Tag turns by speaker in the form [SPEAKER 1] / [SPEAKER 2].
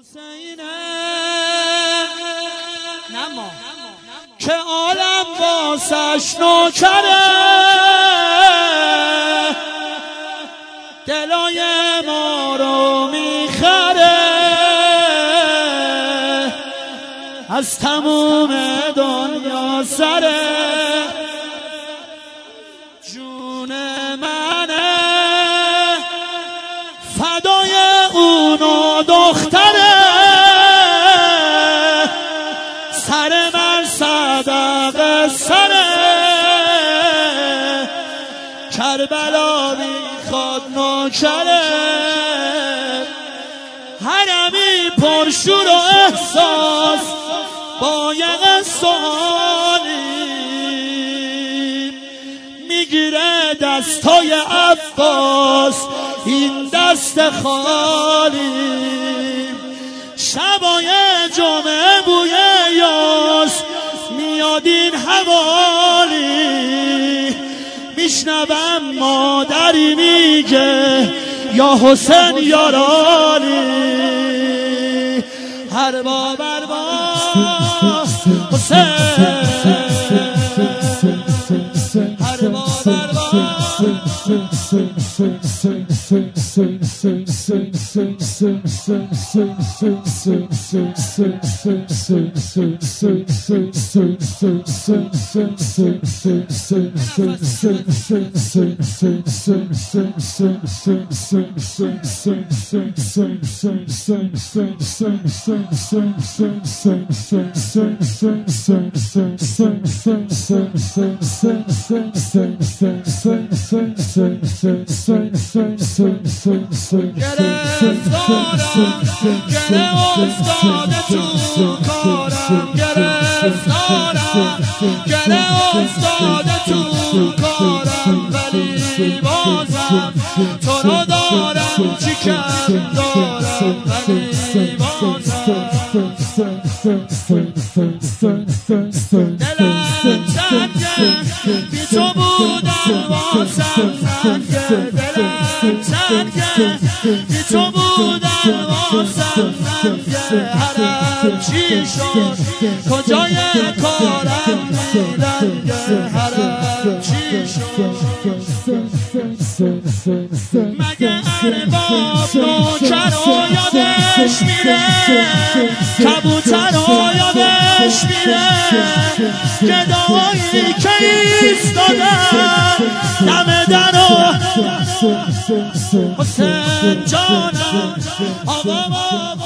[SPEAKER 1] نما که عالم واسش نوکره، دلای ما رو میخره، از تموم دنیا سره، جون منه فدای اون و دختره، سر من صدقه سره، کربلا میخواد نوکره، حرمی پرشور و احساس با یه سوالی میگیره دستای عباس این دست خالی، شبای جمعه بوی یاس میاد این حوالی، میشنوم مادری میگه یا حسین یا رالی، هر باب حسین، هر باب گره استاد تو کارم ولی بازم تو رو دارم چی کم دارم ولی بازم دلم تنگه بی تو بودم واسم سنگه، دلم تنگه بی تو بودم واسم سنگه، هرم چی شد کجای کارم میلنگه، هرم چی شد مگه ارباب نوکر و یادش میره، کبوتر و یادش میره، گدایی که ایستادن دم در و حسین جانم آقا